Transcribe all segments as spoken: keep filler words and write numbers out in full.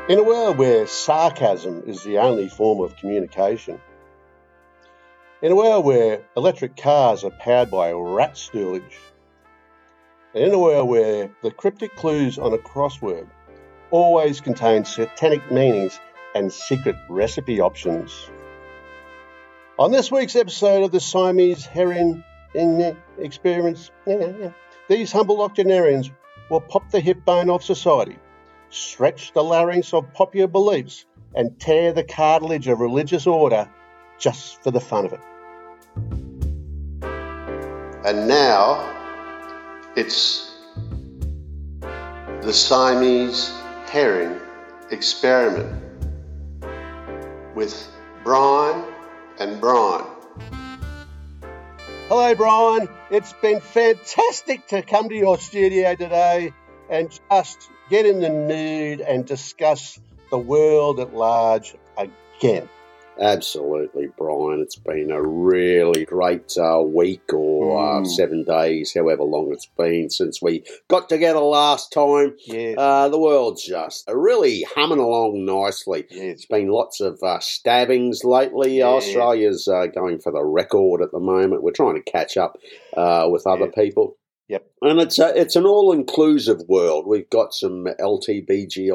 In a world where sarcasm is the only form of communication, in a world where electric cars are powered by rat stoolage, and in a world where the cryptic clues on a crossword always contain satanic meanings and secret recipe options. On this week's episode of the Siamese Herring Experience, these humble octogenarians will pop the hip bone of society, stretch the larynx of popular beliefs, and tear the cartilage of religious order just for the fun of it. And now it's the Siamese Herring Experiment with Brian and Brian. Hello, Brian. It's been fantastic to come to your studio today and just get in the mood and discuss the world at large again. Absolutely, Brian. It's been a really great uh, week or mm. uh, seven days, however long it's been since we got together last time. Yes. Uh, the world's just really humming along nicely. Yes. It's been lots of uh, stabbings lately. Yeah. Australia's uh, going for the record at the moment. We're trying to catch up uh, with other yeah. people. Yep. And it's a, it's an all-inclusive world. We've got some L G B T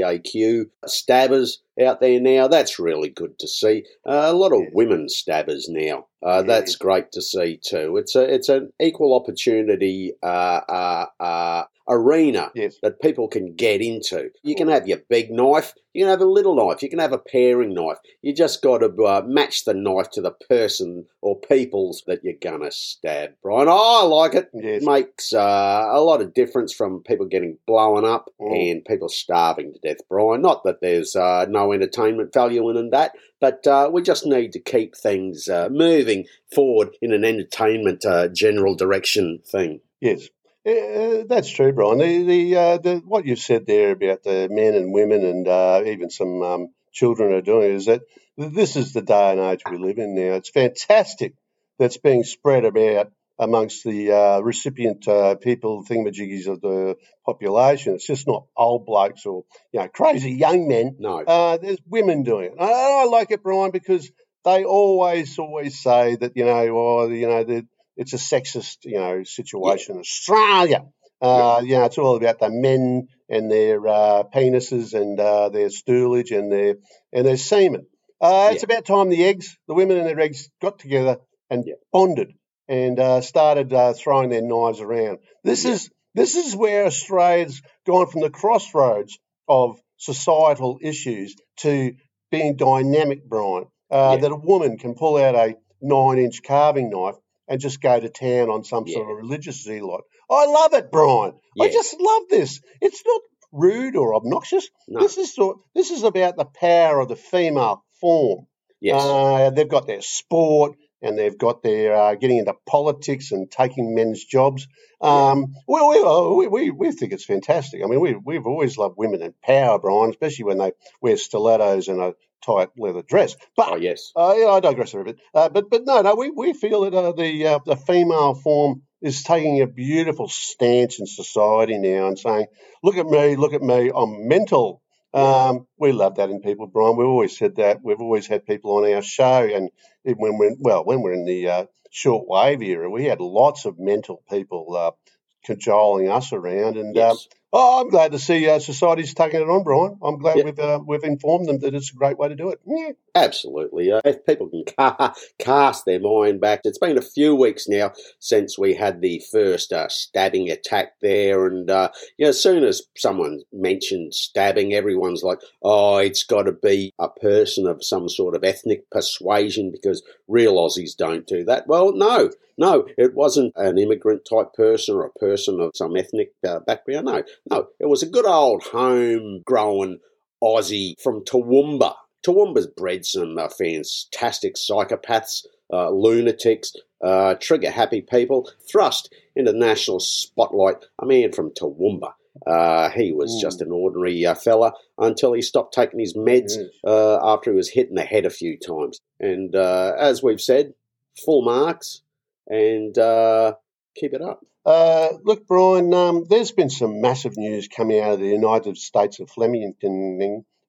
Q stabbers out there now. That's really good to see. Uh, a lot of yeah. women stabbers now. Uh, yeah. That's great to see too. It's a it's an equal opportunity uh, uh, uh, arena yes. that people can get into. You can have your big knife. You can have a little knife. You can have a paring knife. You just got to uh, match the knife to the person or peoples that you're going to stab, Brian. Oh, I like it. Yes. It makes uh, a lot of difference from people getting blown up mm. and people starving to death, Brian. Not that there's uh, no entertainment value in that, but uh, we just need to keep things uh, moving forward in an entertainment uh, general direction thing. Yes. Uh, that's true, Brian. The the, uh, the what you've said there about the men and women and uh, even some um, children are doing is that this is the day and age we live in now. It's fantastic that's being spread about amongst the uh, recipient uh, people, thingamajiggies of the population. It's just not old blokes or you know crazy young men. No, uh, there's women doing it. I, I like it, Brian, because they always always say that you know, oh, you know the. It's a sexist, you know, situation. Yeah. Australia, uh, yeah. you know, it's all about the men and their uh, penises and uh, their stoolage and their and their semen. Uh, it's yeah. about time the eggs, the women and their eggs, got together and yeah. bonded and uh, started uh, throwing their knives around. This yeah. is this is where Australia's gone from the crossroads of societal issues to being dynamic, Brian. Uh, yeah. That a woman can pull out a nine-inch carving knife and just go to town on some yeah. sort of religious zealot. I love it, Brian. Yeah. I just love this. It's not rude or obnoxious. No. This is sort, this is about the power of the female form. Yes. Uh, they've got their sport and they've got their uh, getting into politics and taking men's jobs. Um, yeah. well, we, we we think it's fantastic. I mean, we we've always loved women in power, Brian, especially when they wear stilettos and a tight leather dress. But oh, yes. uh, yeah, I digress a bit. Uh, but but no, no, we, we feel that uh, the uh, the female form is taking a beautiful stance in society now and saying, "Look at me, look at me, I'm mental." Um, we love that in people, Brian. We've always said that. We've always had people on our show, and when we're well, when we're in the uh, shortwave era, we had lots of mental people uh, cajoling us around, and. Yes. Uh, Oh, I'm glad to see uh, society's taking it on, Brian. I'm glad yep. we've uh, we've informed them that it's a great way to do it. Yeah. Absolutely. Uh, if people can ca- cast their mind back, it's been a few weeks now since we had the first uh, stabbing attack there, and uh, you know, as soon as someone mentioned stabbing, everyone's like, "Oh, it's got to be a person of some sort of ethnic persuasion because real Aussies don't do that." Well, no. No, it wasn't an immigrant-type person or a person of some ethnic uh, background. No, no, it was a good old home-grown Aussie from Toowoomba. Toowoomba's bred some uh, fantastic psychopaths, uh, lunatics, uh, trigger-happy people, thrust into the national spotlight. A man from Toowoomba. Uh, he was mm. just an ordinary uh, fella until he stopped taking his meds yes. uh, after he was hit in the head a few times. And uh, as we've said, full marks. And uh, keep it up. Uh, look, Brian, um, there's been some massive news coming out of the United States of Flemington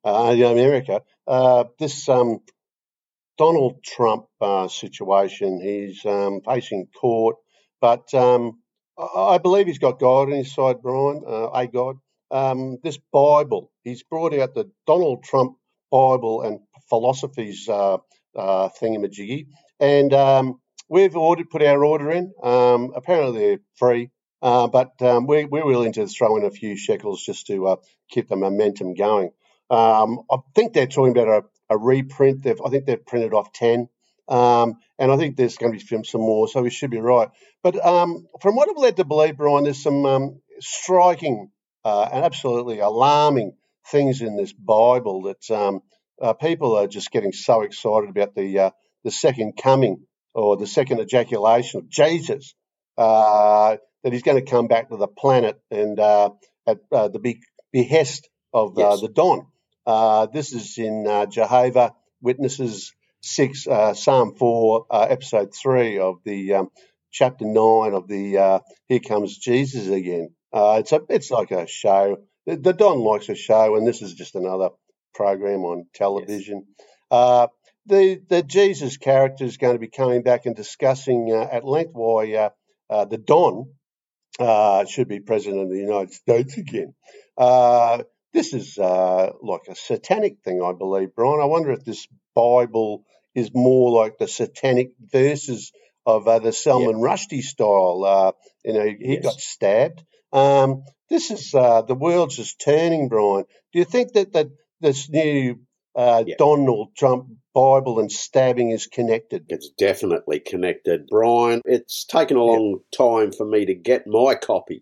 uh, in America. Uh, this um, Donald Trump uh, situation, he's um, facing court, but um, I, I believe he's got God on his side, Brian, uh, a God. Um, this Bible, he's brought out the Donald Trump Bible and philosophies uh, uh, thingamajiggy, and um, we've ordered, put our order in. Um, apparently they're free, uh, but um, we're, we're willing to throw in a few shekels just to uh, keep the momentum going. Um, I think they're talking about a, a reprint. They've, I think they've printed off ten, um, and I think there's going to be filmed some more, so we should be right. But um, from what I've led to believe, Brian, there's some um, striking uh, and absolutely alarming things in this Bible that um, uh, people are just getting so excited about the uh, the second coming or the second ejaculation of Jesus, uh, that he's going to come back to the planet and uh, at uh, the be- behest of uh, Yes. the Don. Uh, this is in uh, Jehovah Witnesses six, uh, Psalm four, uh, episode three of the um, chapter nine of the uh, Here Comes Jesus Again. Uh, it's a, it's like a show. The, the Don likes a show, and this is just another program on television. Yes. Uh, the the Jesus character is going to be coming back and discussing uh, at length why uh, uh, the Don uh, should be president of the United States again. Uh, This is uh, like a satanic thing, I believe, Brian. I wonder if this Bible is more like the satanic verses of uh, the Salman yeah. Rushdie style. Uh, you know, he yes. got stabbed. Um, this is uh, the world's just turning, Brian. Do you think that, that this new uh, yeah. Donald Trump Bible and stabbing is connected? It's definitely connected, Brian. It's taken a long yeah. time for me to get my copy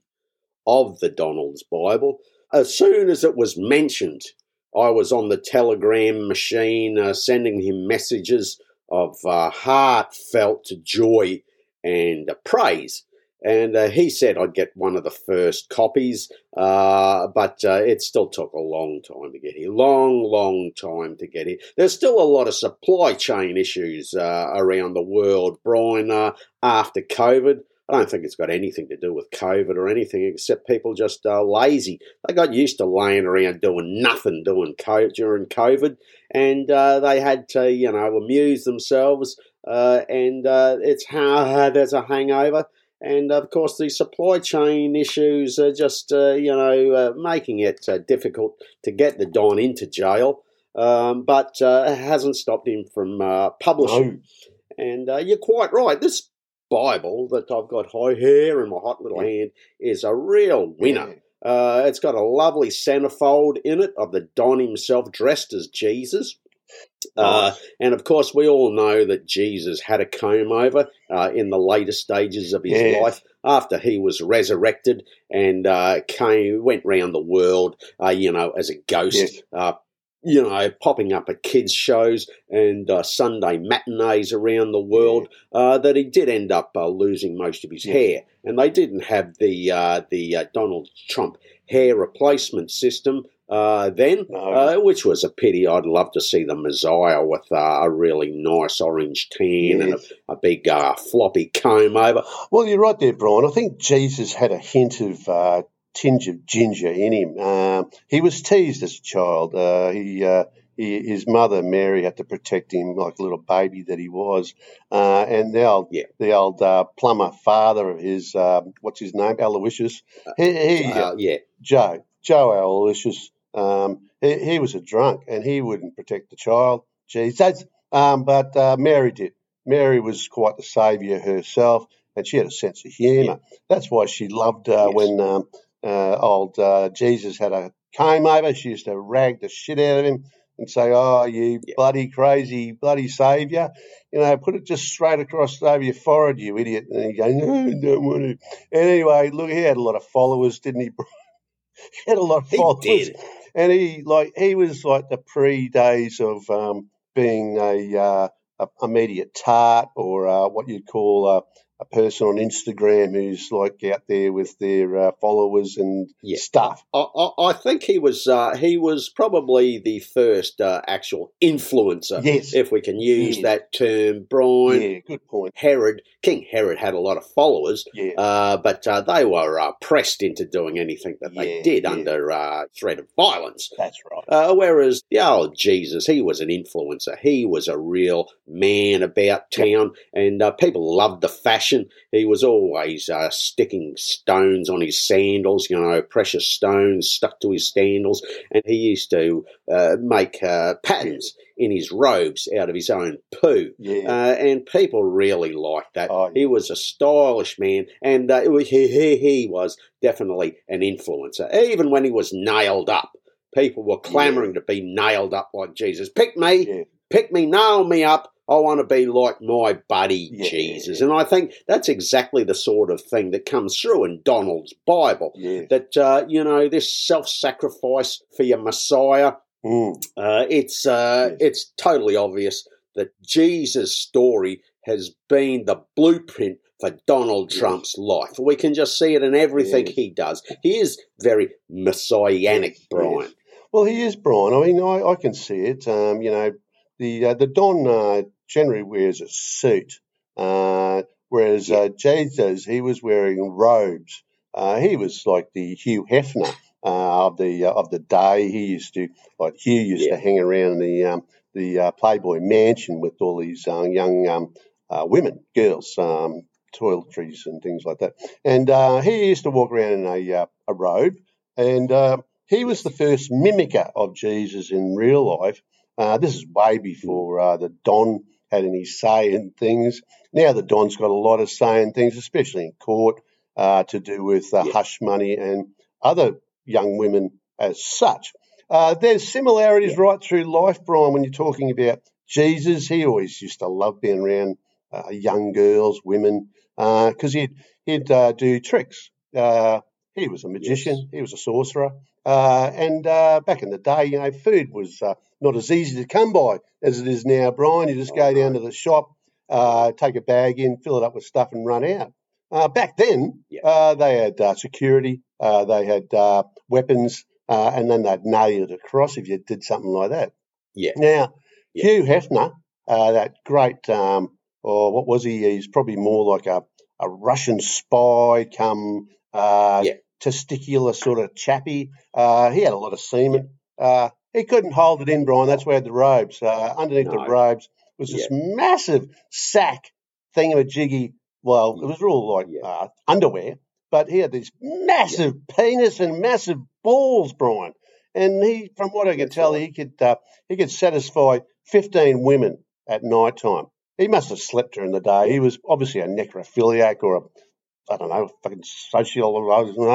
of the Donald's Bible. As soon as it was mentioned, I was on the Telegram machine uh, sending him messages of uh, heartfelt joy and uh, praise. And uh, he said I'd get one of the first copies, uh, but uh, it still took a long time to get here. Long, long time to get here. There's still a lot of supply chain issues uh, around the world, Brian, uh, after COVID. I don't think it's got anything to do with COVID or anything except people just uh, lazy. They got used to laying around doing nothing doing co- during COVID, and uh, they had to, you know, amuse themselves, uh, and uh, it's how there's a hangover. And, of course, the supply chain issues are just, uh, you know, uh, making it uh, difficult to get the Don into jail, um, but uh, it hasn't stopped him from uh, publishing. No. And uh, you're quite right. This Bible that I've got high here in my hot little yeah. hand is a real winner. Yeah. Uh, it's got a lovely centerfold in it of the Don himself dressed as Jesus. Uh, and, of course, we all know that Jesus had a comb-over uh, in the later stages of his yes. life after he was resurrected and uh, came went round the world, uh, you know, as a ghost, yes. uh, you know, popping up at kids' shows and uh, Sunday matinees around the world, yeah. uh, that he did end up uh, losing most of his yeah. hair. And they didn't have the, uh, the uh, Donald Trump hair replacement system Uh, then, no. uh, which was a pity. I'd love to see the Messiah with uh, a really nice orange tan yes. and a, a big uh, floppy comb over. Well, you're right there, Brian. I think Jesus had a hint of uh, tinge of ginger in him. Uh, he was teased as a child. Uh, he, uh, he, his mother Mary had to protect him like a little baby that he was. Uh, and the old, yeah. the old uh, plumber father of his, uh, what's his name, Aloysius. He, he, uh, yeah, Joe, Joe Aloysius. Um, he, he was a drunk and he wouldn't protect the child. Jesus, um, but uh, Mary did. Mary was quite the saviour herself, and she had a sense of humour. Yeah. That's why she loved uh, yes. when um, uh, old uh, Jesus had a comb over. She used to rag the shit out of him and say, "Oh, you yeah. bloody crazy, bloody saviour! You know, put it just straight across over your forehead, you idiot." And he go, "No, I don't want to." And anyway, look, he had a lot of followers, didn't he? He had a lot of followers. He did. And he like he was like the pre days of um, being a, uh, a a media tart or uh, what you'd call a person on Instagram who's like out there with their uh, followers and Yeah. stuff. I, I, I think he was uh, he was probably the first uh, actual influencer, Yes. if we can use Yes. that term, Brian. Yeah, good point. Herod, King Herod had a lot of followers, Yeah. uh, but uh, they were uh, pressed into doing anything that they Yeah, did yeah. under uh, threat of violence. That's right. Uh, whereas the old Jesus, he was an influencer. He was a real man about town, and uh, people loved the fashion. He was always uh, sticking stones on his sandals, you know, precious stones stuck to his sandals, and he used to uh, make uh, patterns in his robes out of his own poo. Yeah. Uh, and people really liked that. Oh, yeah. He was a stylish man, and uh, it was, he, he, he was definitely an influencer. Even when he was nailed up, people were clamouring Yeah. to be nailed up like Jesus. Pick me, Yeah. pick me, nail me up. I want to be like my buddy Yeah, Jesus. yeah. And I think that's exactly the sort of thing that comes through in Donald's Bible. Yeah. That, uh, you know, this self-sacrifice for your Messiah, Mm. uh, it's uh, Yes. it's totally obvious that Jesus' story has been the blueprint for Donald Yes. Trump's life. We can just see it in everything Yes. he does. He is very messianic, Yes, Brian. yes. Well, he is, Brian. I mean, I, I can see it. Um, you know, the uh, the Don uh, generally wears a suit, uh, whereas Yeah. uh, Jesus, he was wearing robes. Uh, he was like the Hugh Hefner uh, of the uh, of the day. He used to, like Hugh used Yeah. to hang around the um, the uh, Playboy Mansion with all these uh, young um, uh, women, girls, um, toiletries and things like that. And uh, he used to walk around in a uh, a robe, and uh, he was the first mimicker of Jesus in real life. Uh, this is way before uh, the Don had any say in things. Now the Don's got a lot of say in things, especially in court, uh, to do with uh, Yeah. hush money and other young women as such. Uh, there's similarities Yeah. right through life, Brian, when you're talking about Jesus. He always used to love being around uh, young girls, women, because he'd, he'd uh, do tricks. Uh, he was a magician. Yes. He was a sorcerer. Uh, and uh, back in the day, you know, food was uh, not as easy to come by as it is now, Brian. You just Oh, go down no. to the shop, uh, take a bag in, fill it up with stuff and run out. Uh, back then, Yeah. uh, they had uh, security, uh, they had uh, weapons, uh, and then they'd nail you across if you did something like that. Yeah. Now, Yeah. Hugh Hefner, uh, that great, um, or what was he? He's probably more like a, a Russian spy come uh, Yeah. testicular sort of chappy. Uh, he had a lot of semen. Uh, he couldn't hold it in, Brian. That's where he had the robes. Uh, underneath the No. robes was this Yeah. massive sack thingamajiggy. Well, it was all like Yeah. uh, underwear, but he had this massive penis and massive balls, Brian. And he, from what I could That's tell, right. he could uh, he could satisfy fifteen women at night time. He must have slept during the day. He was obviously a necrophiliac or a, I don't know, fucking social.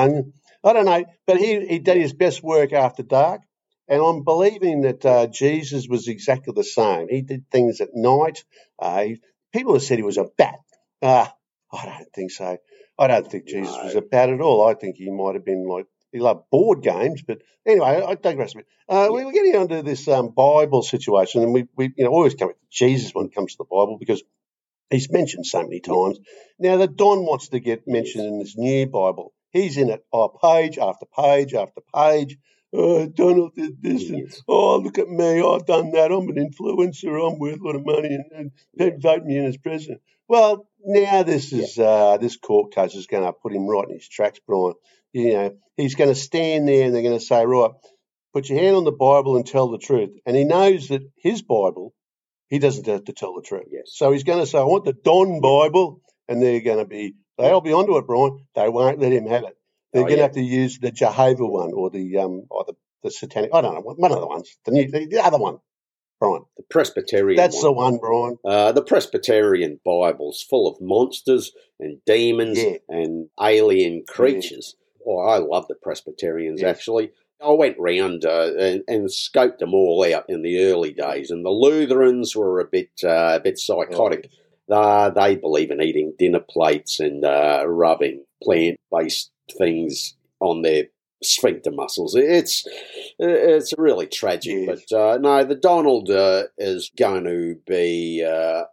I don't know, but he, he did his best work after dark. And I'm believing that uh, Jesus was exactly the same. He did things at night. Uh, he, people have said he was a bat. Uh, I don't think so. I don't think Jesus was a No. bat at all. I think he might have been like, he loved board games. But anyway, I digress a bit. Uh, Yeah. we were getting onto this um, Bible situation, and we, we you know, always come to Jesus when it comes to the Bible because he's mentioned so many Yeah. times. Now, the Don wants to get mentioned Yes. in this new Bible. He's in it, oh, page after page after page. Oh, Donald did this, and Yes. oh, look at me, I've done that. I'm an influencer. I'm worth a lot of money, and, and Yeah. people vote me in as president. Well, now this Yeah. is uh, this court case is going to put him right in his tracks, Brian. You know, he's going to stand there, and they're going to say, right, put your hand on the Bible and tell the truth. And he knows that his Bible, he doesn't have to tell the truth. Yes. So he's going to say, I want the Don Bible, and they're going to be, they'll be onto it, Brian. They won't let him have it. They're Oh, going to yeah. have to use the Jehovah one or the um or the, the satanic, I don't know, one of the ones, the new, the, the other one, Brian. The Presbyterian That's one. the one, Brian. Uh, the Presbyterian Bible's full of monsters and demons Yeah. and alien Yeah. creatures. Oh, I love the Presbyterians, Yes. actually. I went round uh, and, and scoped them all out in the early days, and the Lutherans were a bit uh, a bit Oh, psychotic. yes. Uh, they believe in eating dinner plates and uh, rubbing plant-based things on their sphincter muscles. It's it's really tragic, Yes. but uh, no, the Donald uh, is going to be uh, uh,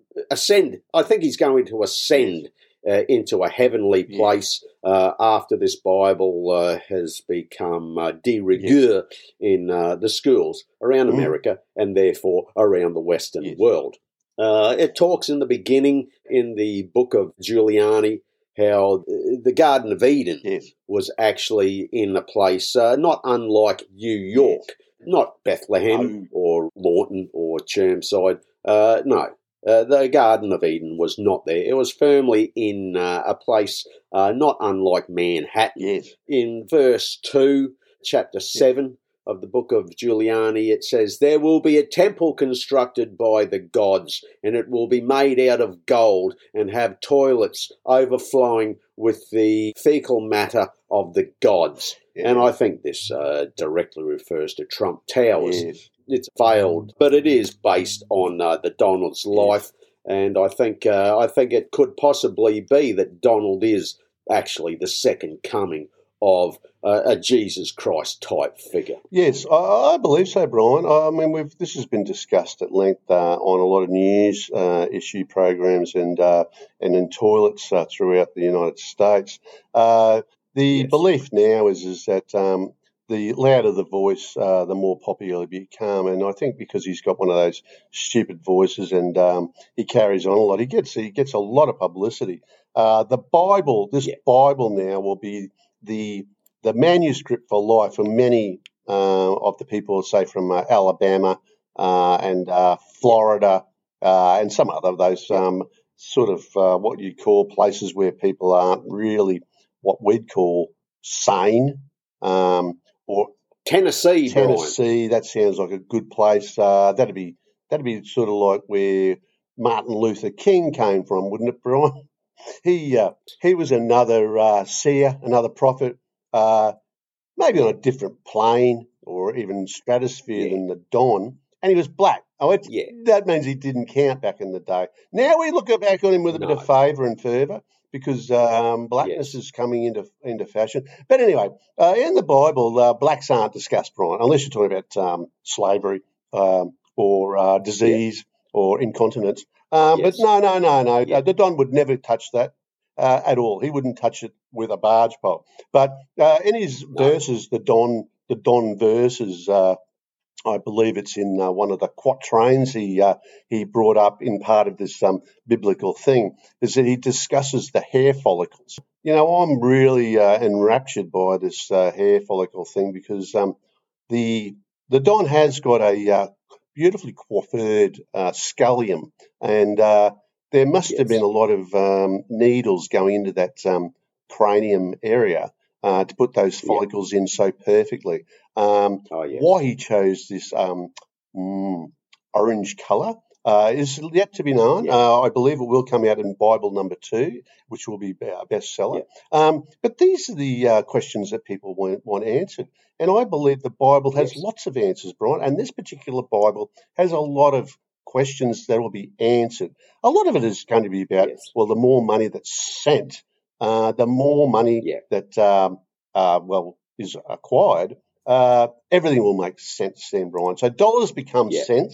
ascend. I think he's going to ascend uh, into a heavenly place uh, after this Bible uh, has become uh, de rigueur yes. in uh, the schools around mm. America and therefore around the Western yes. world. Uh, it talks in the beginning in the book of Giuliani how the Garden of Eden yes. was actually in a place uh, not unlike New York, yes. not Bethlehem no. or Lawton or Chermside. Uh, no, uh, the Garden of Eden was not there. It was firmly in uh, a place uh, not unlike Manhattan. Yes. In verse two, chapter yes. seven of the book of Giuliani, it says, "There will be a temple constructed by the gods, and it will be made out of gold and have toilets overflowing with the fecal matter of the gods." Yeah. And I think this uh, directly refers to Trump Towers. Yes. It's failed, but it is based on uh, the Donald's life, yes. and I think uh, I think it could possibly be that Donald is actually the second coming of uh, a Jesus Christ type figure. Yes, I, I believe so, Brian. I mean, we've this has been discussed at length uh, on a lot of news uh, issue programs and uh, and in toilets uh, throughout the United States. Uh, the yes. belief now is is that um, the louder the voice, uh, the more popular he become. And I think because he's got one of those stupid voices and um, he carries on a lot, he gets he gets a lot of publicity. Uh, the Bible, this yeah. Bible now will be the the manuscript for life for many uh, of the people, say from uh, Alabama uh, and uh, Florida uh, and some other of those um, sort of uh, what you'd call places where people aren't really what we'd call sane. Um, or Tennessee, Tennessee, Brian. That sounds like a good place. Uh, that'd be that'd be sort of like where Martin Luther King came from, wouldn't it, Brian? He uh, he was another uh, seer, another prophet, uh, maybe on a different plane or even stratosphere yeah. than the Don, and he was black. Oh, it's, yeah. that means he didn't count back in the day. Now we look back on him with a no. bit of favour and fervour because um, blackness yes. is coming into into fashion. But anyway, uh, in the Bible, uh, blacks aren't discussed, Brian, unless you're talking about um, slavery um, or uh, disease yeah. or incontinence. Um, yes. But no, no, no, no. Yeah. Uh, the Don would never touch that uh, at all. He wouldn't touch it with a barge pole. But uh, in his no. verses, the Don, the Don verses, uh, I believe it's in uh, one of the quatrains he uh, he brought up in part of this um, biblical thing, is that he discusses the hair follicles. You know, I'm really uh, enraptured by this uh, hair follicle thing because um, the the Don has got a uh, beautifully coiffured uh, scallium, and uh, there must yes. have been a lot of um, needles going into that um, cranium area uh, to put those follicles yeah. in so perfectly. Um, oh, yes. Why he chose this um, mm, orange colour uh, is yet to be known. Yeah. Uh, I believe it will come out in Bible number two, which will be a bestseller. Yeah. Um, but these are the uh, questions that people want, want answered. And I believe the Bible has yes. lots of answers, Brian, and this particular Bible has a lot of questions that will be answered. A lot of it is going to be about, yes. well, the more money that's sent, uh, the more money yeah. that, um, uh, well, is acquired, uh, everything will make sense then, Brian. So dollars become yeah. cents,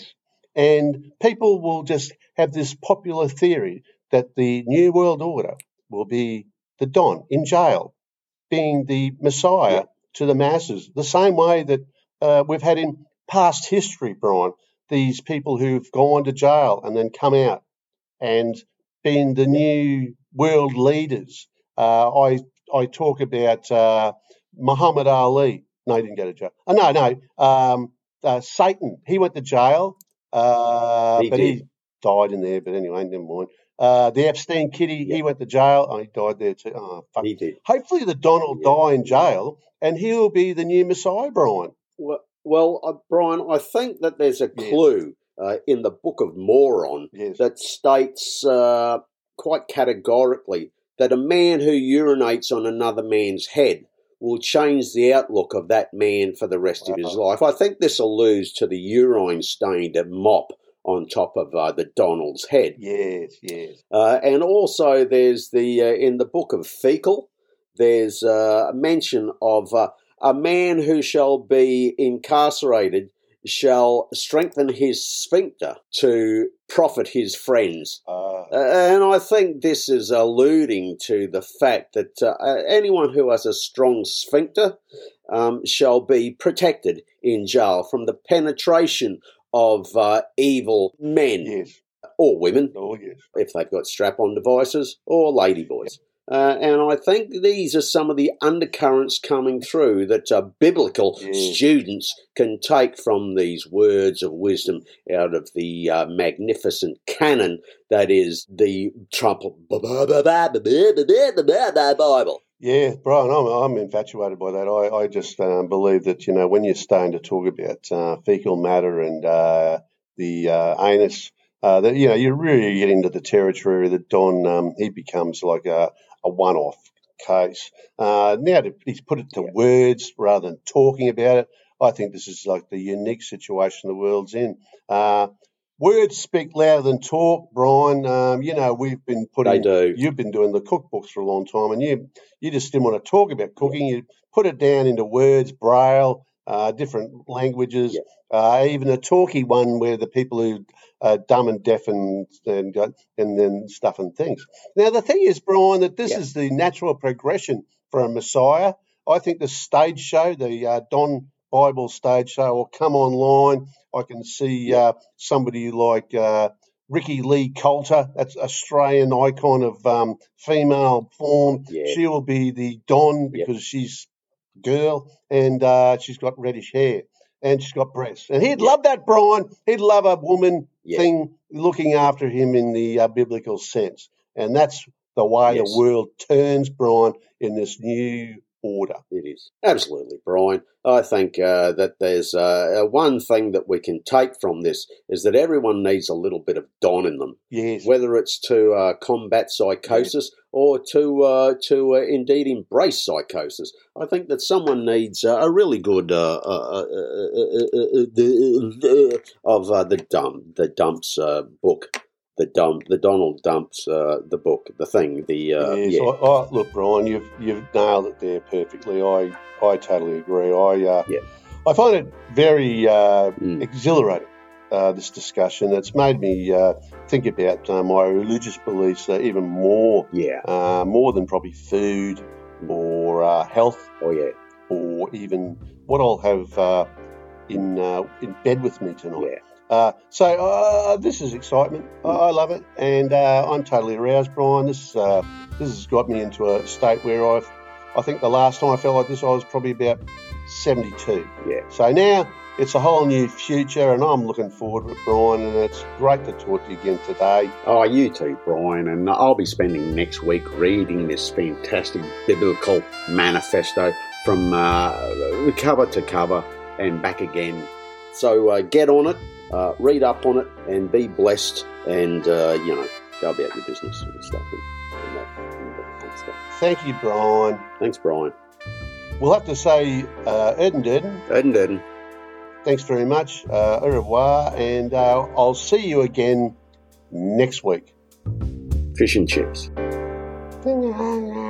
and people will just have this popular theory that the New World Order will be the Don in jail, being the Messiah yeah. to the masses, the same way that uh, we've had in past history, Brian, these people who've gone to jail and then come out and been the new world leaders. Uh, I I talk about uh, Muhammad Ali. No, he didn't go to jail. Oh, no, no. Um, uh, Satan, he went to jail, uh, he but did. he died in there. But anyway, never mind. Uh, the Epstein Kitty, yeah. he went to jail. Oh, he died there too. Oh, fuck. He did. Hopefully the Don will yeah. die in jail and he'll be the new Messiah, Brian. Well, well uh, Brian, I think that there's a clue yes. uh, in the Book of Moron yes. that states uh, quite categorically that a man who urinates on another man's head will change the outlook of that man for the rest wow. of his life. I think this alludes to the urine-stained mop on top of uh, the Donald's head. Yes, yes. Uh, and also there's the, uh, in the book of Fecal, there's uh, a mention of uh, a man who shall be incarcerated shall strengthen his sphincter to profit his friends. Uh, Uh, and I think this is alluding to the fact that uh, anyone who has a strong sphincter um, shall be protected in jail from the penetration of uh, evil men yes. or women, Oh, yes. if they've got strap-on devices, or ladyboys. Uh, and I think these are some of the undercurrents coming through that uh, biblical Yeah. students can take from these words of wisdom out of the uh, magnificent canon that is the trumpet Bible. Yeah, Brian, I'm, I'm infatuated by that. I, I just um, believe that, you know, when you're starting to talk about uh, fecal matter and uh, the uh, anus, uh, that, you know, you're really getting into the territory that Don, um, he becomes like a, a one-off case. Uh, now to, he's put it to Yeah. words rather than talking about it. I think this is like the unique situation the world's in. Uh, Words speak louder than talk, Brian. Um, you know, we've been putting, They do. you've been doing the cookbooks for a long time, and you you just didn't want to talk about cooking. You put it down into words, braille, uh, different languages, Yeah. uh, even a talky one where the people who are dumb and deaf and and, uh, and then stuff and things. Now, the thing is, Brian, that this Yeah. is the natural progression for a Messiah. I think the stage show, the uh, Don Bible stage show, will come online. I can see uh, somebody like uh, Ricky Lee Coulter, that's Australian icon of um, female form. Yeah. She will be the Don Yep. because she's a girl and uh, she's got reddish hair and she's got breasts. And he'd Yeah. love that, Brian. He'd love a woman Yeah. thing looking after him in the uh, biblical sense. And that's the way Yes. the world turns, Brian, in this new order. It is. Absolutely, Brian. I think uh, that there's uh, one thing that we can take from this is that everyone needs a little bit of Don in them, Yes. whether it's to uh, combat psychosis or to uh, to uh, indeed embrace psychosis. I think that someone needs uh, a really good uh, uh, uh, uh, uh, uh, of uh, the dump the dumps uh, book. The dump, the Donald Dumps, uh, the book, the thing, the uh, yes, yeah, I, I, look, Brian, you've you've nailed it there perfectly. I I totally agree. I uh, Yeah. I find it very uh, Mm. exhilarating. Uh, this discussion. It's made me uh, think about uh, my religious beliefs uh, even more, yeah, uh, more than probably food or uh, health, oh yeah, or even what I'll have uh, in uh, in bed with me tonight. yeah. Uh, so uh, this is excitement. I, I love it, and uh, I'm totally aroused, Brian. This uh, this has got me into a state where I've. I think the last time I felt like this, I was probably about seventy-two. Yeah. So now it's a whole new future, and I'm looking forward to it, Brian. And it's great to talk to you again today. Oh, you too, Brian. And I'll be spending next week reading this fantastic biblical manifesto from uh, cover to cover and back again. So uh, get on it. Uh, read up on it and be blessed and, uh, you know, go about your business and stuff. And, and that, and that kind of stuff. Thank you, Brian. Thanks, Brian. We'll have to say uh, Erden Durden. Erden Durden. Thanks very much. Uh, au revoir. And uh, I'll see you again next week. Fish and chips. Ding, ding, ding.